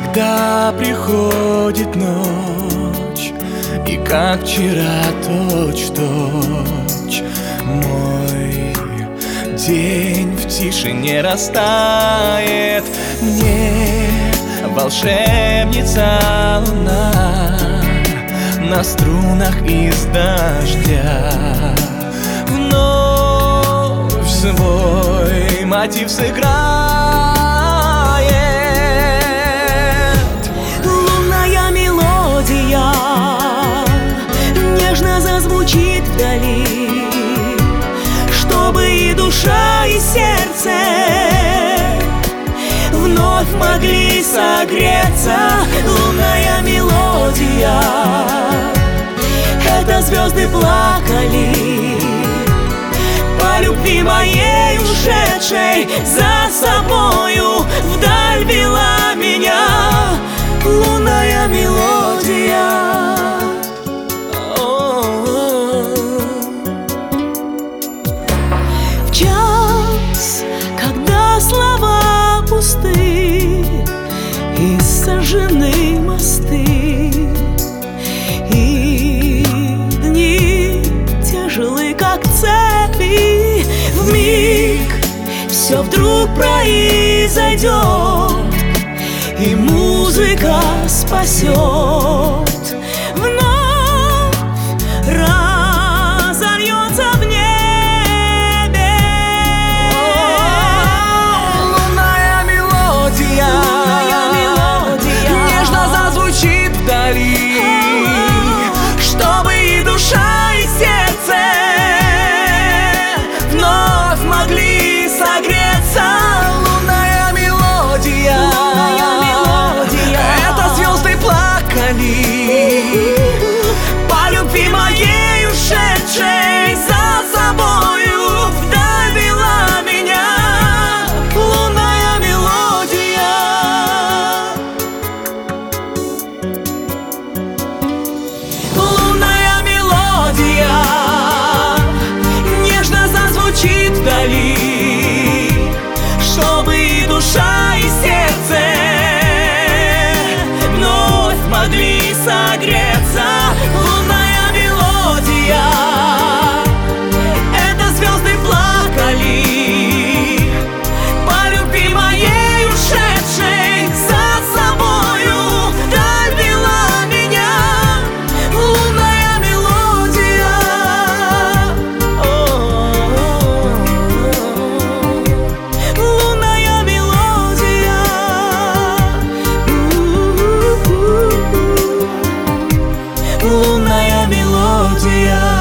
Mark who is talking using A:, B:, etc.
A: Когда приходит ночь, и как вчера точь-в-точь мой день в тишине растает, мне волшебница луна на струнах из дождя вновь свой мотив сыграет.
B: Лунная мелодия нежно зазвучит вдали, чтобы и душа, и сердце вновь могли согреться. Лунная мелодия — это звезды плакали по любви моей ушедшей, за собою вдаль вела меня. Лунная мелодия. В час, когда слова пусты и сожжены мосты, и дни тяжелы, как цепи, вмиг все вдруг произойдет, и музыка спасет, вновь разольется в небе.
A: Лунная мелодия нежно зазвучит вдали, чтобы и душа, и сердце вновь могли согреться. Лунная мелодия — это звезды плакали по любви моей ушедшей, за собою вдаль вела меня. Лунная мелодия. Лунная мелодия нежно зазвучит вдали, чтобы и душа, и сердце вновь могли согреться. Лунная мелодия — это звезды плакали по любви моей ушедшей, за собою вдаль вела меня. Лунная мелодия. Лунная мелодия. Лунная мелодия.